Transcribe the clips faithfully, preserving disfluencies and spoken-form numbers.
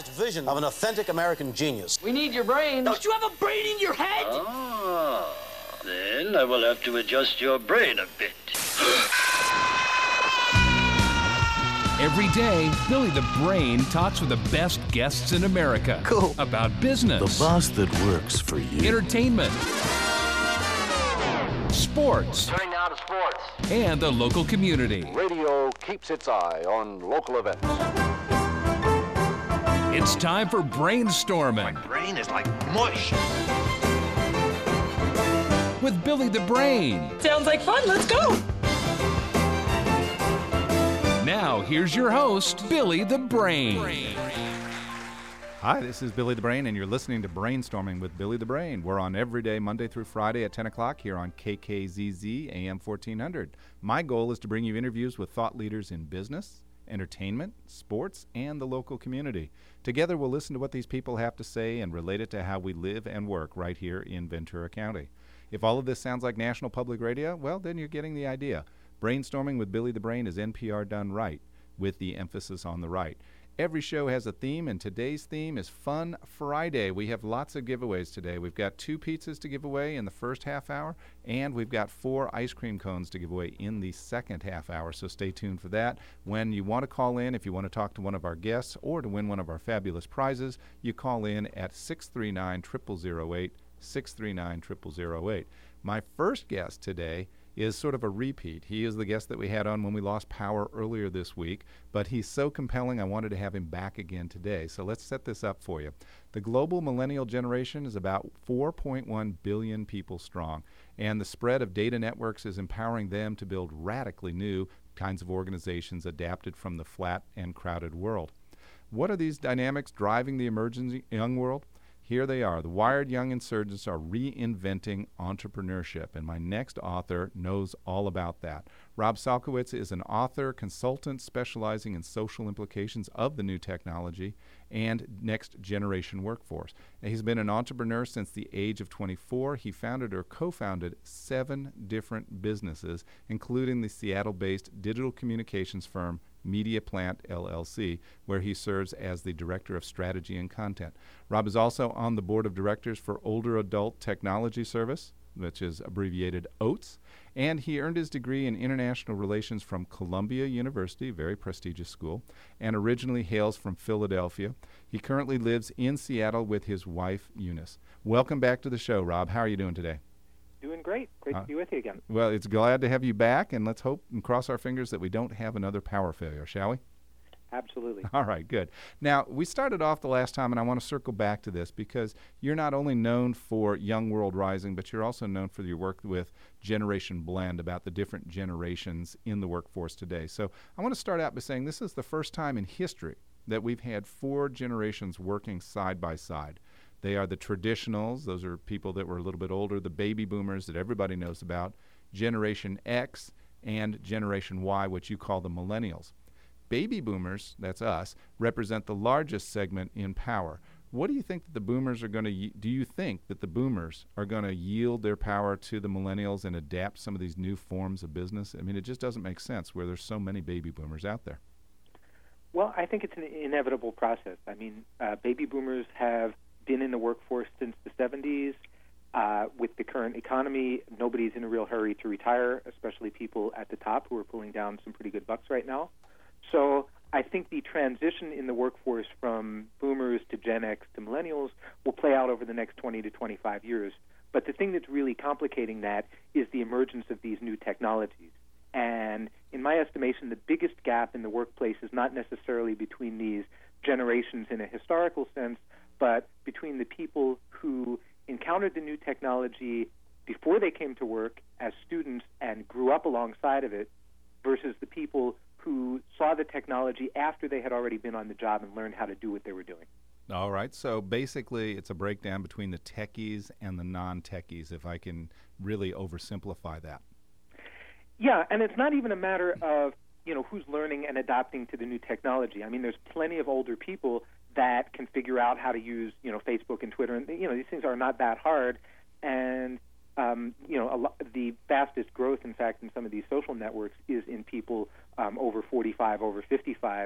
idealized vision of an authentic American genius. We need your brain. Don't you have a brain in your head? Ah, then I will have to adjust your brain a bit. Every day, Billy the Brain talks with the best guests in America. Cool. About business. The boss that works for you. Entertainment. Sports. Turning now to sports. And the local community. Radio keeps its eye on local events. It's time for Brainstorming. My brain is like mush. With Billy the Brain. Sounds like fun. Let's go. Now, here's your host, Billy the Brain. Hi, this is Billy the Brain, and you're listening to Brainstorming with Billy the Brain. We're on every day, Monday through Friday at ten o'clock here on K K Z Z A M fourteen hundred. My goal is to bring you interviews with thought leaders in business, entertainment, sports, and the local community. Together, we'll listen to what these people have to say and relate it to how we live and work right here in Ventura County. If all of this sounds like National Public Radio, well, then you're getting the idea. Brainstorming with Billy the Brain is N P R done right, with the emphasis on the right. Every show has a theme, and today's theme is Fun Friday. We have lots of giveaways today. We've got two pizzas to give away in the first half hour, and we've got four ice cream cones to give away in the second half hour, so stay tuned for that. When you want to call in, if you want to talk to one of our guests or to win one of our fabulous prizes, you call in at six three nine, zero zero zero eight, six three nine, zero zero zero eight. My first guest today is sort of a repeat. He is the guest that we had on when we lost power earlier this week, but he's so compelling I wanted to have him back again today. So let's set this up for you. The global millennial generation is about four point one billion people strong, and the spread of data networks is empowering them to build radically new kinds of organizations adapted from the flat and crowded world. What are these dynamics driving the emerging young world? Here they are. The wired young insurgents are reinventing entrepreneurship, and my next author knows all about that. Rob Salkowitz is an author, consultant specializing in social implications of the new technology and next-generation workforce. Now, he's been an entrepreneur since the age of twenty-four. He founded or co-founded seven different businesses, including the Seattle-based digital communications firm Media Plant, L L C, where he serves as the Director of Strategy and Content. Rob is also on the Board of Directors for Older Adult Technology Service, which is abbreviated OATS, and he earned his degree in International Relations from Columbia University, a very prestigious school, and originally hails from Philadelphia. He currently lives in Seattle with his wife, Eunice. Welcome back to the show, Rob. How are you doing today? Doing great. Great uh, to be with you again. Well, it's glad to have you back, and let's hope and cross our fingers that we don't have another power failure, shall we? Absolutely. All right, good. Now, we started off the last time, and I want to circle back to this because you're not only known for Young World Rising, but you're also known for your work with Generation Blend about the different generations in the workforce today. So I want to start out by saying this is the first time in history that we've had four generations working side by side. They are the traditionals. Those are people that were a little bit older, the baby boomers that everybody knows about, Generation X, and Generation Y, which you call the millennials. Baby boomers, that's us, represent the largest segment in power. What do you think that the boomers are going to, do you think that the boomers are going to yield their power to the millennials and adapt some of these new forms of business? I mean, it just doesn't make sense where there's so many baby boomers out there. Well, I think it's an inevitable process. I mean, uh, baby boomers have been in the workforce since the seventies. Uh, with the current economy, nobody's in a real hurry to retire, especially people at the top who are pulling down some pretty good bucks right now. So I think the transition in the workforce from boomers to Gen X to millennials will play out over the next twenty to twenty-five years. But the thing that's really complicating that is the emergence of these new technologies. And in my estimation, the biggest gap in the workplace is not necessarily between these generations in a historical sense, but between the people who encountered the new technology before they came to work as students and grew up alongside of it versus the people who saw the technology after they had already been on the job and learned how to do what they were doing. All right. So basically it's a breakdown between the techies and the non-techies, if I can really oversimplify that. Yeah, and it's not even a matter of, you know, who's learning and adapting to the new technology. I mean, there's plenty of older people that can figure out how to use, you know, Facebook and Twitter, and you know, these things are not that hard. And um, you know, a lo- the fastest growth, in fact, in some of these social networks is in people um, over forty-five, over fifty-five.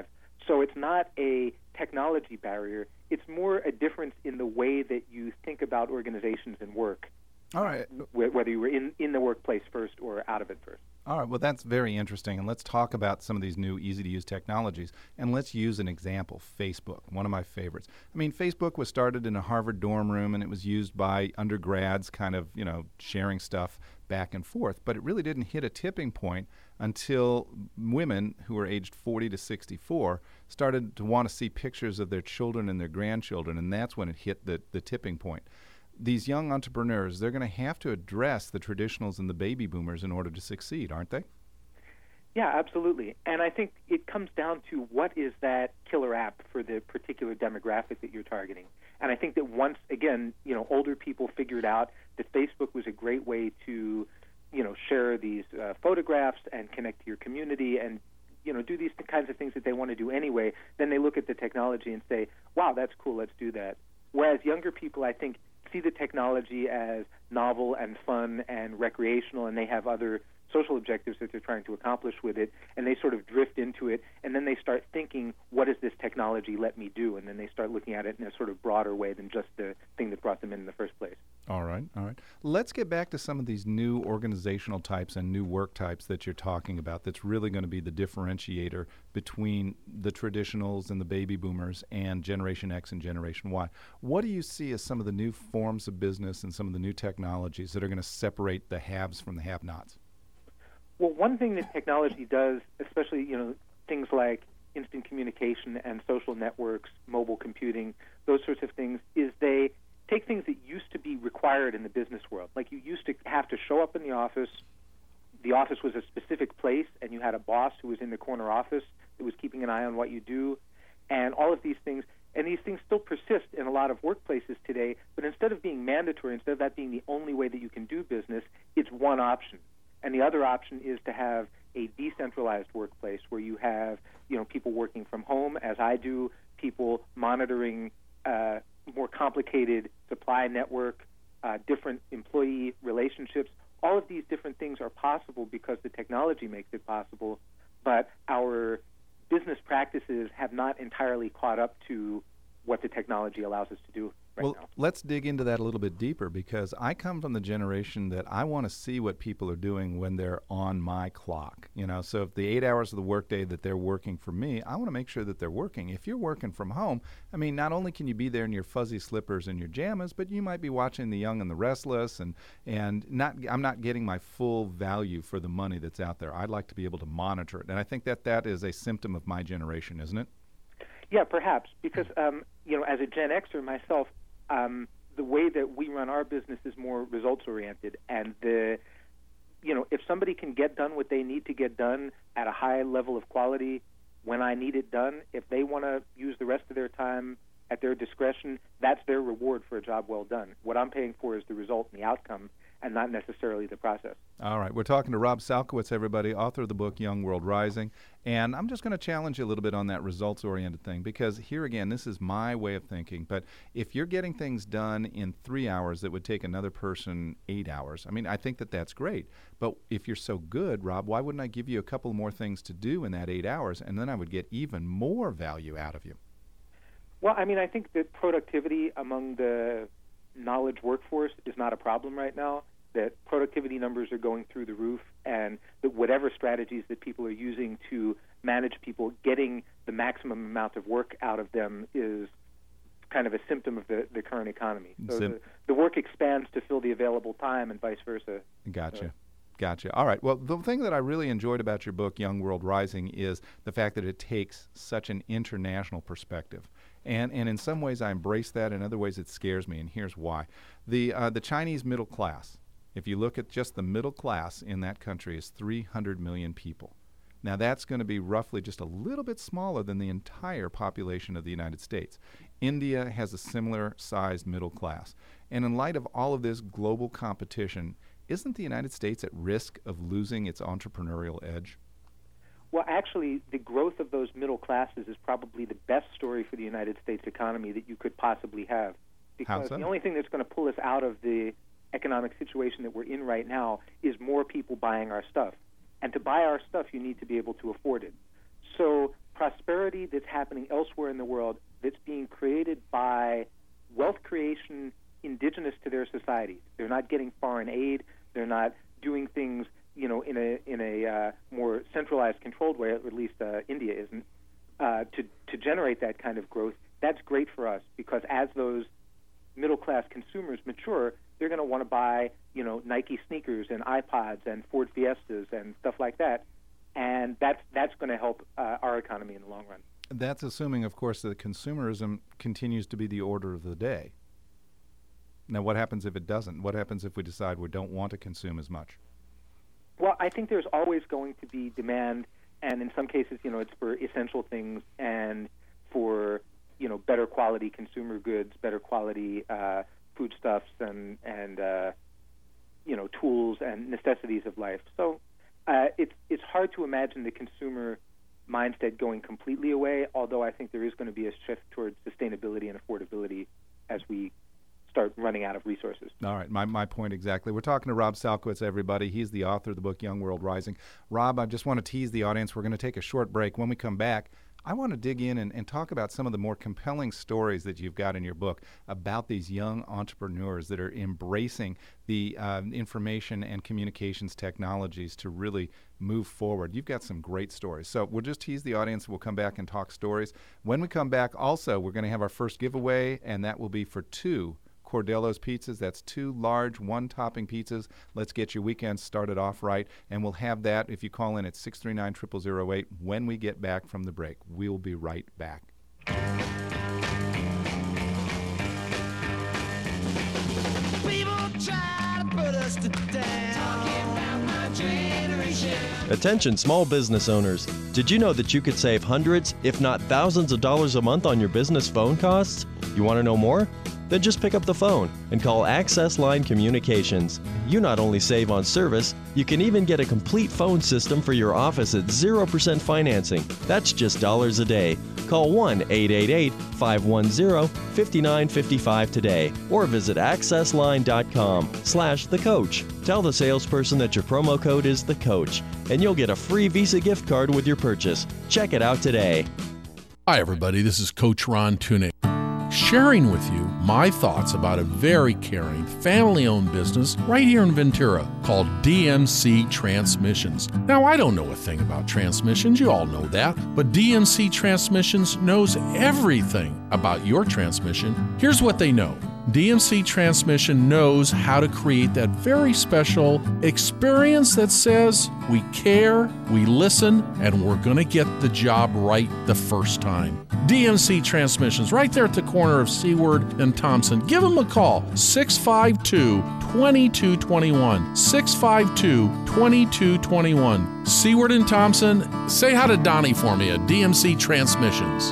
So it's not a technology barrier. It's more a difference in the way that you think about organizations and work. All right. Wh- whether you were in, in the workplace first or out of it first. All right, well, that's very interesting. And let's talk about some of these new easy-to-use technologies. And let's use an example, Facebook, one of my favorites. I mean, Facebook was started in a Harvard dorm room, and it was used by undergrads kind of, you know, sharing stuff back and forth. But it really didn't hit a tipping point until women who were aged forty to sixty-four started to want to see pictures of their children and their grandchildren, and that's when it hit the, the tipping point. These young entrepreneurs, they're going to have to address the traditionals and the baby boomers in order to succeed, aren't they? Yeah, absolutely. And I think it comes down to what is that killer app for the particular demographic that you're targeting. And I think that once, again, you know, older people figured out that Facebook was a great way to, you know, share these uh, photographs and connect to your community and, you know, do these kinds of things that they want to do anyway, then they look at the technology and say, wow, that's cool, let's do that. Whereas younger people, I think, see the technology as novel and fun and recreational, and they have other social objectives that they're trying to accomplish with it, and they sort of drift into it, and then they start thinking, what does this technology let me do? And then they start looking at it in a sort of broader way than just the thing that brought them in in the first place. All right, all right. Let's get back to some of these new organizational types and new work types that you're talking about that's really going to be the differentiator between the traditionals and the baby boomers and Generation X and Generation Y. What do you see as some of the new forms of business and some of the new technologies that are going to separate the haves from the have-nots? Well, one thing that technology does, especially, you know, things like instant communication and social networks, mobile computing, those sorts of things, is they take things that used to be required in the business world. Like you used to have to show up in the office. The office was a specific place, and you had a boss who was in the corner office that was keeping an eye on what you do, and all of these things. And these things still persist in a lot of workplaces today, but instead of being mandatory, instead of that being the only way that you can do business, it's one option. And the other option is to have a decentralized workplace where you have, you know, people working from home, as I do, people monitoring uh, more complicated supply network, uh, different employee relationships. All of these different things are possible because the technology makes it possible, but our business practices have not entirely caught up to what the technology allows us to do right well, now. Let's dig into that a little bit deeper, because I come from the generation that I want to see what people are doing when they're on my clock. You know, so if the eight hours of the workday that they're working for me, I want to make sure that they're working. If you're working from home, I mean, not only can you be there in your fuzzy slippers and your jammas, but you might be watching The Young and the Restless, and and not I'm not getting my full value for the money that's out there. I'd like to be able to monitor it, and I think that that is a symptom of my generation, isn't it? Yeah, perhaps, because, um, you know, as a Gen Xer myself, um, the way that we run our business is more results-oriented. And, the, you know, if somebody can get done what they need to get done at a high level of quality when I need it done, if they want to use the rest of their time at their discretion, that's their reward for a job well done. What I'm paying for is the result and the outcome, and not necessarily the process. All right. We're talking to Rob Salkowitz, everybody, author of the book Young World Rising. And I'm just going to challenge you a little bit on that results-oriented thing, because here again, this is my way of thinking. But if you're getting things done in three hours that would take another person eight hours, I mean, I think that that's great. But if you're so good, Rob, why wouldn't I give you a couple more things to do in that eight hours, and then I would get even more value out of you? Well, I mean, I think that productivity among the knowledge workforce is not a problem right now, that productivity numbers are going through the roof, and that whatever strategies that people are using to manage people, getting the maximum amount of work out of them is kind of a symptom of the, the current economy. So Sim- the, the work expands to fill the available time and vice versa. Gotcha. Uh, Gotcha. All right. Well, the thing that I really enjoyed about your book, Young World Rising, is the fact that it takes such an international perspective. And and in some ways I embrace that, in other ways it scares me, and here's why. The uh, the Chinese middle class, if you look at just the middle class in that country, is three hundred million people. Now that's going to be roughly just a little bit smaller than the entire population of the United States. India has a similar sized middle class. And in light of all of this global competition, isn't the United States at risk of losing its entrepreneurial edge? Well, actually, the growth of those middle classes is probably the best story for the United States economy that you could possibly have. Because so? the only thing that's going to pull us out of the economic situation that we're in right now is more people buying our stuff. And to buy our stuff, you need to be able to afford it. So prosperity that's happening elsewhere in the world that's being created by wealth creation indigenous to their societies. They're not getting foreign aid. They're not doing things, you know, in a in a uh, more centralized, controlled way. At least uh, India isn't uh, to to generate that kind of growth. That's great for us because as those middle class consumers mature, they're going to want to buy, you know, Nike sneakers and iPods and Ford Fiestas and stuff like that, and that's that's going to help uh, our economy in the long run. That's assuming, of course, that consumerism continues to be the order of the day. Now, what happens if it doesn't? What happens if we decide we don't want to consume as much? Well, I think there's always going to be demand, and in some cases, you know, it's for essential things and for, you know, better quality consumer goods, better quality uh, foodstuffs, and and uh, you know, tools and necessities of life. So uh, it's it's hard to imagine the consumer mindset going completely away. Although I think there is going to be a shift towards sustainability and affordability as we start running out of resources. All right, my, my point exactly. We're talking to Rob Salkowitz, everybody. He's the author of the book Young World Rising. Rob, I just want to tease the audience. We're going to take a short break. When we come back, I want to dig in and, and talk about some of the more compelling stories that you've got in your book about these young entrepreneurs that are embracing the uh, information and communications technologies to really move forward. You've got some great stories. So we'll just tease the audience. We'll come back and talk stories. When we come back, also, we're going to have our first giveaway, and that will be for two Cordello's pizzas. That's two large one-topping pizzas. Let's get your weekend started off right, and we'll have that if you call in at six three nine, zero zero zero eight when we get back from the break. We'll be right back. People try to put us to down. Talking about my generation. Attention small business owners. Did you know that you could save hundreds, if not thousands of dollars a month on your business phone costs? You want to know more? Then just pick up the phone and call Access Line Communications. You not only save on service, you can even get a complete phone system for your office at zero percent financing. That's just dollars a day. Call one eight eight eight, five one zero, five nine five five today or visit accessline.com slash the coach. Tell the salesperson that your promo code is the coach and you'll get a free Visa gift card with your purchase. Check it out today. Hi everybody, this is Coach Ron Tunick, sharing with you my thoughts about a very caring, family-owned business right here in Ventura called D M C Transmissions. Now, I don't know a thing about transmissions, you all know that, but D M C Transmissions knows everything about your transmission. Here's what they know. D M C Transmission knows how to create that very special experience that says we care, we listen, and we're going to get the job right the first time. D M C Transmissions, right there at the corner of Seward and Thompson. Give them a call, six five two, two two two one, six five two, two two two one. Seward and Thompson, say hi to Donnie for me at D M C Transmissions.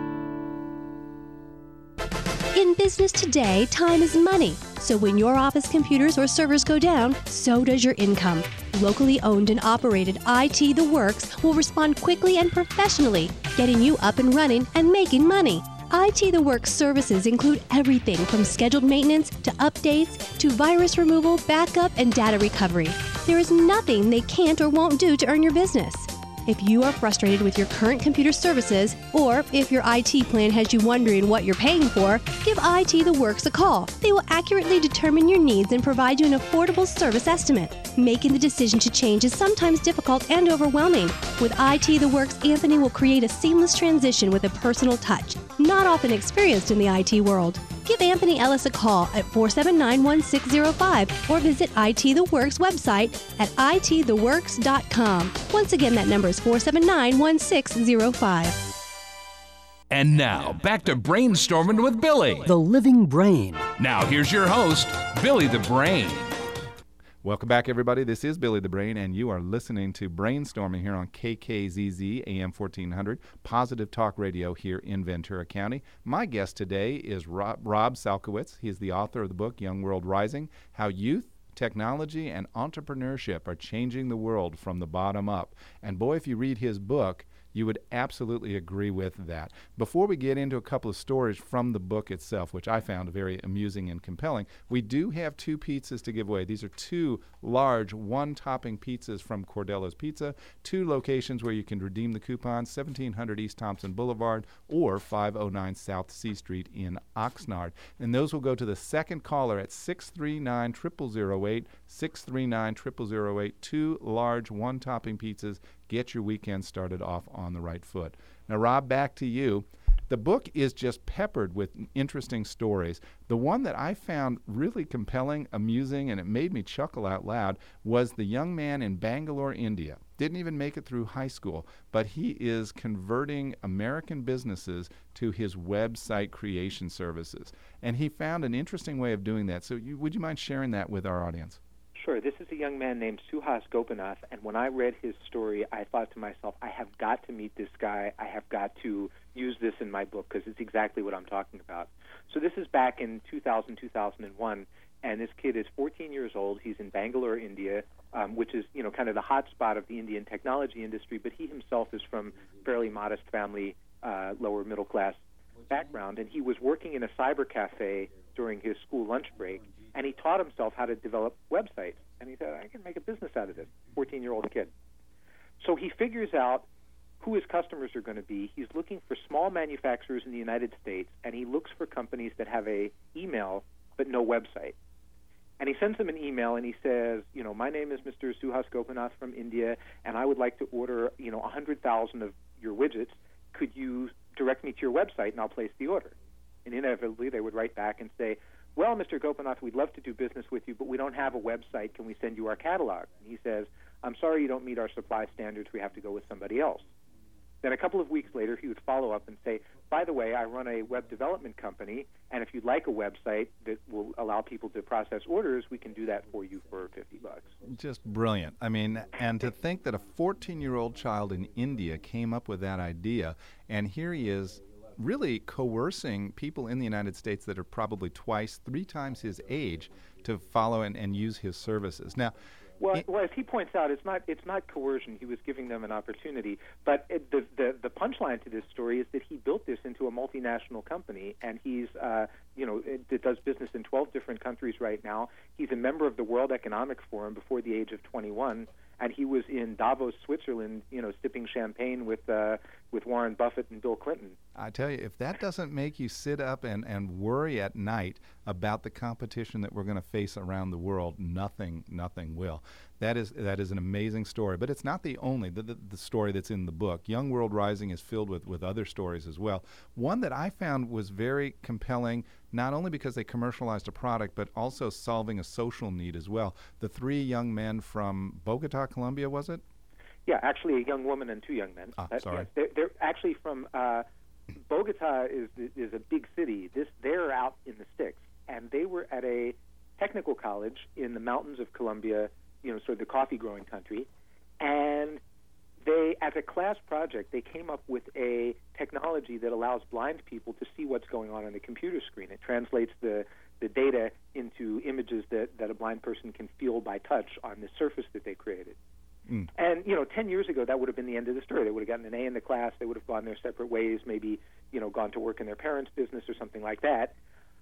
In business today, time is money. So when your office computers or servers go down, so does your income. Locally owned and operated I T The Works will respond quickly and professionally, getting you up and running and making money. I T The Works services include everything from scheduled maintenance to updates to virus removal, backup, and data recovery. There is nothing they can't or won't do to earn your business. If you are frustrated with your current computer services, or if your I T plan has you wondering what you're paying for, give I T The Works a call. They will accurately determine your needs and provide you an affordable service estimate. Making the decision to change is sometimes difficult and overwhelming. With I T The Works, Anthony will create a seamless transition with a personal touch, not often experienced in the I T world. Give Anthony Ellis a call at four seven nine, one six zero five or visit I T The Works website at I T the works dot com. Once again, that number is four seven nine, one six zero five. And now, back to Brainstorming with Billy. The Living Brain. Now, here's your host, Billy the Brain. Welcome back, everybody. This is Billy the Brain, and you are listening to Brainstorming here on K K Z Z A M fourteen hundred, Positive Talk Radio here in Ventura County. My guest today is Rob, Rob Salkowitz. He is the author of the book, Young World Rising, How Youth, Technology, and Entrepreneurship Are Changing the World from the Bottom Up. And boy, if you read his book, you would absolutely agree with that. Before we get into a couple of stories from the book itself, which I found very amusing and compelling, we do have two pizzas to give away. These are two large one-topping pizzas from Cordello's Pizza, two locations where you can redeem the coupons, seventeen hundred East Thompson Boulevard or five oh nine South C Street in Oxnard. And those will go to the second caller at six three nine, zero zero zero eight, six three nine, zero zero zero eight. Two large one-topping pizzas. Get your weekend started off on the right foot. Now, Rob, back to you. The book is just peppered with interesting stories. The one that I found really compelling, amusing, and it made me chuckle out loud was the young man in Bangalore, India. Didn't even make it through high school, but he is converting American businesses to his website creation services. And he found an interesting way of doing that. So you, would you mind sharing that with our audience? Sure. This is a young man named Suhas Gopinath, and when I read his story, I thought to myself, I have got to meet this guy. I have got to use this in my book because it's exactly what I'm talking about. So this is back in two thousand, two thousand one, and this kid is fourteen years old. He's in Bangalore, India, um, which is, you know, kind of the hot spot of the Indian technology industry, but he himself is from fairly modest family, uh, lower middle class background, and he was working in a cyber cafe during his school lunch break, and he taught himself how to develop websites. And he said, I can make a business out of this, fourteen-year-old kid. So he figures out who his customers are going to be. He's looking for small manufacturers in the United States, and he looks for companies that have a email but no website. And he sends them an email, and he says, you know, my name is Mister Suhas Gopinath from India, and I would like to order, you know, one hundred thousand of your widgets. Could you direct me to your website, and I'll place the order? And inevitably, they would write back and say, well, Mister Gopinath, we'd love to do business with you, but we don't have a website. Can we send you our catalog? And he says, I'm sorry you don't meet our supply standards. We have to go with somebody else. Then a couple of weeks later, he would follow up and say, by the way, I run a web development company, and if you'd like a website that will allow people to process orders, we can do that for you for fifty bucks. Just brilliant. I mean, and to think that a fourteen-year-old child in India came up with that idea, and here he is really coercing people in the United States that are probably twice, three times his age to follow and, and use his services. Now, Well, it, well, as he points out, it's not it's not coercion. He was giving them an opportunity. But it, the, the the punchline to this story is that he built this into a multinational company, and he's uh, you know it, it does business in twelve different countries right now. He's a member of the World Economic Forum before the age of twenty-one, and he was in Davos, Switzerland, you know, sipping champagne with uh, with Warren Buffett and Bill Clinton. I tell you, if that doesn't make you sit up and, and worry at night about the competition that we're going to face around the world, nothing, nothing will. That is that is an amazing story, but it's not the only the, the, the story that's in the book. Young World Rising is filled with, with other stories as well. One that I found was very compelling, not only because they commercialized a product, but also solving a social need as well. The three young men from Bogota, Colombia, was it? Yeah, actually a young woman and two young men. Ah, uh, sorry. Yeah, they're, they're actually from uh, Bogota is is a big city. This they're out in the sticks, and they were at a technical college in the mountains of Colombia, you know, sort of the coffee growing country, and they, as a class project, they came up with a technology that allows blind people to see what's going on on the computer screen. It translates the the data into images that, that a blind person can feel by touch on the surface that they created. Mm. And, you know, ten years ago, that would have been the end of the story. They would have gotten an A in the class. They would have gone their separate ways, maybe, you know, gone to work in their parents' business or something like that.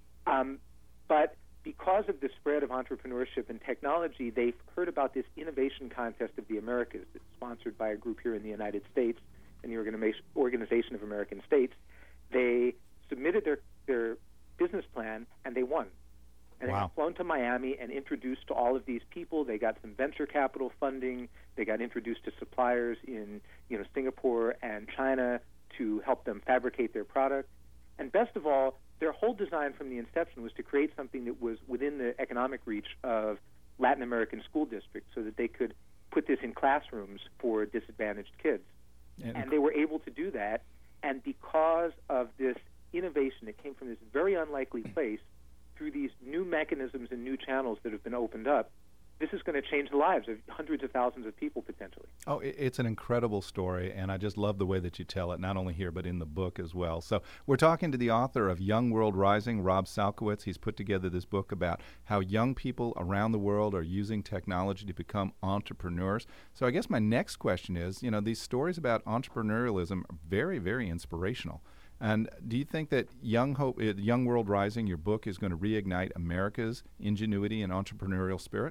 Um, but because of the spread of entrepreneurship and technology, they've heard about this innovation contest of the Americas that's sponsored by a group here in the United States and the Organization Organization of American States. They submitted their, their business plan, and they won. And wow. They got flown to Miami and introduced to all of these people. They got some venture capital funding. They got introduced to suppliers in, you know, Singapore and China to help them fabricate their product. And best of all, their whole design from the inception was to create something that was within the economic reach of Latin American school districts so that they could put this in classrooms for disadvantaged kids. And, and they were able to do that. And because of this innovation that came from this very unlikely place, through these new mechanisms and new channels that have been opened up, this is going to change the lives of hundreds of thousands of people potentially. Oh, it's an incredible story, and I just love the way that you tell it, not only here but in the book as well. So we're talking to the author of Young World Rising, Rob Salkowitz. He's put together this book about how young people around the world are using technology to become entrepreneurs. So I guess my next question is, you know, these stories about entrepreneurialism are very, very inspirational. And do you think that Young Hope, uh, Young World Rising, your book, is going to reignite America's ingenuity and entrepreneurial spirit?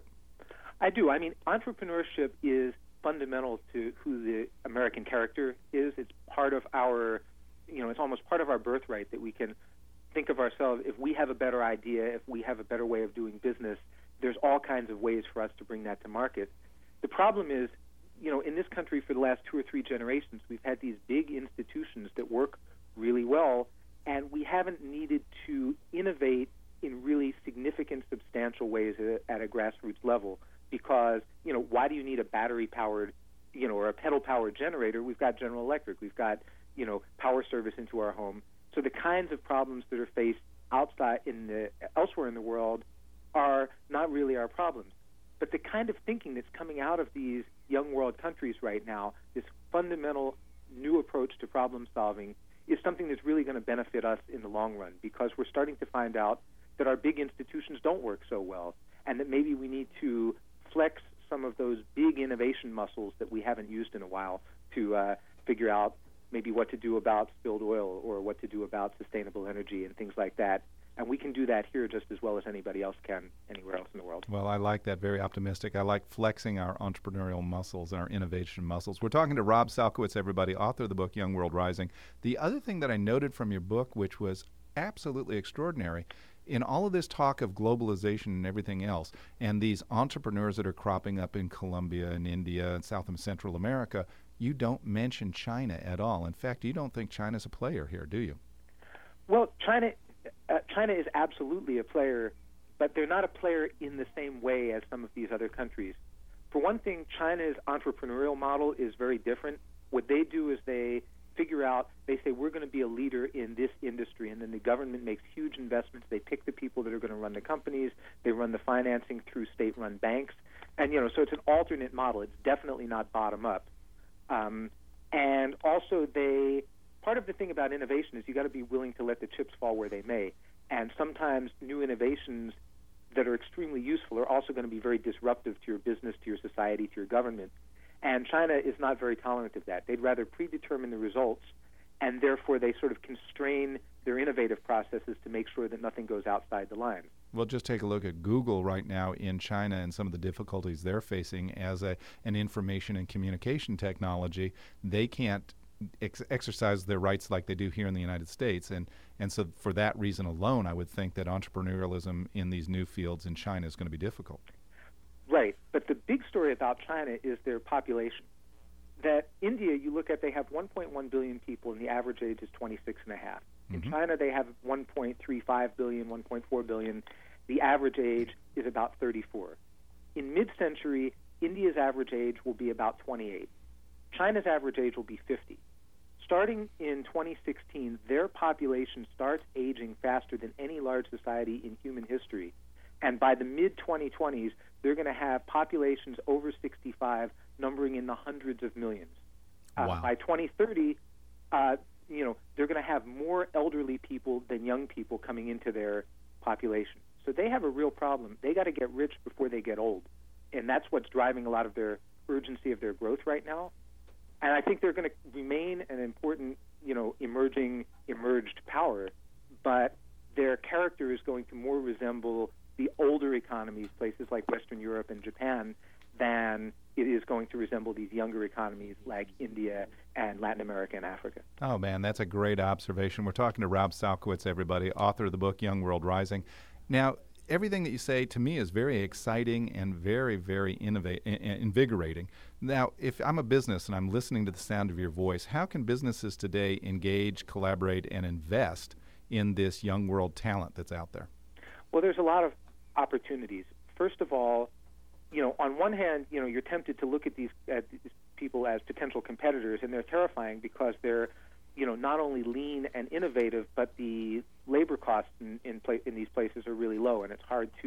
I do. I mean, entrepreneurship is fundamental to who the American character is. It's part of our, you know, it's almost part of our birthright that we can think of ourselves, if we have a better idea, if we have a better way of doing business, there's all kinds of ways for us to bring that to market. The problem is, you know, in this country for the last two or three generations, we've had these big institutions that work really well, and we haven't needed to innovate in really significant, substantial ways at a grassroots level. Because, you know, why do you need a battery-powered, you know, or a pedal-powered generator? We've got General Electric. We've got, you know, power service into our home. So the kinds of problems that are faced outside in the elsewhere in the world are not really our problems. But the kind of thinking that's coming out of these young world countries right now, this fundamental new approach to problem solving, is something that's really going to benefit us in the long run, because we're starting to find out that our big institutions don't work so well, and that maybe we need to flex some of those big innovation muscles that we haven't used in a while to uh, figure out maybe what to do about spilled oil or what to do about sustainable energy and things like that. And we can do that here just as well as anybody else can anywhere else in the world. Well, I like that. Very optimistic. I like flexing our entrepreneurial muscles and our innovation muscles. We're talking to Rob Salkowitz, everybody, author of the book Young World Rising. The other thing that I noted from your book, which was absolutely extraordinary, in all of this talk of globalization and everything else, and these entrepreneurs that are cropping up in Colombia and India and South and Central America, you don't mention China at all. In fact, you don't think China's a player here, do you? Well, China, uh, China is absolutely a player, but they're not a player in the same way as some of these other countries. For one thing, China's entrepreneurial model is very different. What they do is they figure out, they say, we're going to be a leader in this industry, and then the government makes huge investments. They pick the people that are going to run the companies. They run the financing through state-run banks. And, you know, so it's an alternate model. It's definitely not bottom-up. Um, and also they, part of the thing about innovation is you got to be willing to let the chips fall where they may. And sometimes new innovations that are extremely useful are also going to be very disruptive to your business, to your society, to your government. And China is not very tolerant of that. They'd rather predetermine the results, and therefore they sort of constrain their innovative processes to make sure that nothing goes outside the lines. Well, just take a look at Google right now in China and some of the difficulties they're facing as a, an information and communication technology. They can't ex- exercise their rights like they do here in the United States. And, and so for that reason alone, I would think that entrepreneurialism in these new fields in China is going to be difficult. Right, but the big story about China is their population. That India, you look at, they have one point one billion people, and the average age is twenty-six and a half. In mm-hmm. China, they have one point three five billion, one point four billion. The average age is about thirty-four. In mid-century, India's average age will be about twenty-eight. China's average age will be fifty. Starting in twenty sixteen, their population starts aging faster than any large society in human history. And by the mid twenty twenties, they're going to have populations over sixty-five numbering in the hundreds of millions. Uh, wow. By twenty thirty, uh, you know, they're going to have more elderly people than young people coming into their population. So they have a real problem. They got to get rich before they get old. And that's what's driving a lot of their urgency of their growth right now. And I think they're going to remain an important, you know, emerging, emerged power, but their character is going to more resemble the older economies, places like Western Europe and Japan, than it is going to resemble these younger economies like India and Latin America and Africa. Oh, man, that's a great observation. We're talking to Rob Salkowitz, everybody, author of the book Young World Rising. Now, everything that you say to me is very exciting and very, very innova- invigorating. Now, if I'm a business and I'm listening to the sound of your voice, how can businesses today engage, collaborate, and invest in this young world talent that's out there? Well, there's a lot of opportunities. First of all, you know, on one hand, you know, you're tempted to look at these, at these people as potential competitors, and they're terrifying because they're, you know, not only lean and innovative, but the labor costs in in, pla- in these places are really low, and it's hard to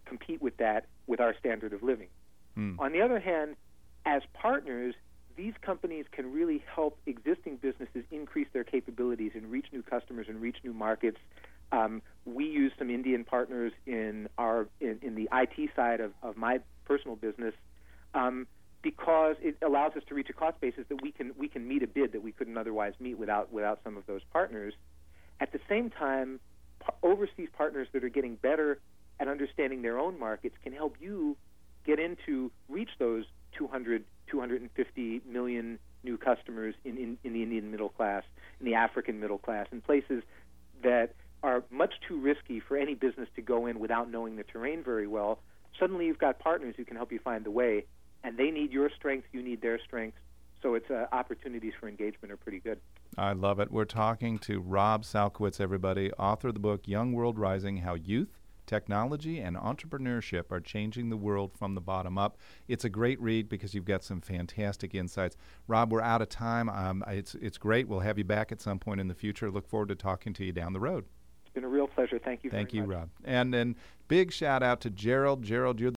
compete with that with our standard of living. Hmm. On the other hand, as partners, these companies can really help existing businesses increase their capabilities and reach new customers and reach new markets. Um, we use some Indian partners in our in, in the I T side of, of my personal business um, because it allows us to reach a cost basis that we can we can meet a bid that we couldn't otherwise meet without without some of those partners. At the same time, p- overseas partners that are getting better at understanding their own markets can help you get into reach those two hundred, two hundred fifty million new customers in, in, in the Indian middle class, in the African middle class, in places that are much too risky for any business to go in without knowing the terrain very well. Suddenly you've got partners who can help you find the way, and they need your strengths, you need their strengths, so it's uh, opportunities for engagement are pretty good. I love it. We're talking to Rob Salkowitz, everybody, author of the book Young World Rising, How Youth, Technology, and Entrepreneurship Are Changing the World from the Bottom Up. It's a great read because you've got some fantastic insights. Rob, we're out of time. Um, it's, it's great. We'll have you back at some point in the future. Look forward to talking to you down the road. It's been a real pleasure. Thank you very Thank you, much. Rob. And then big shout out to Gerald. Gerald, you're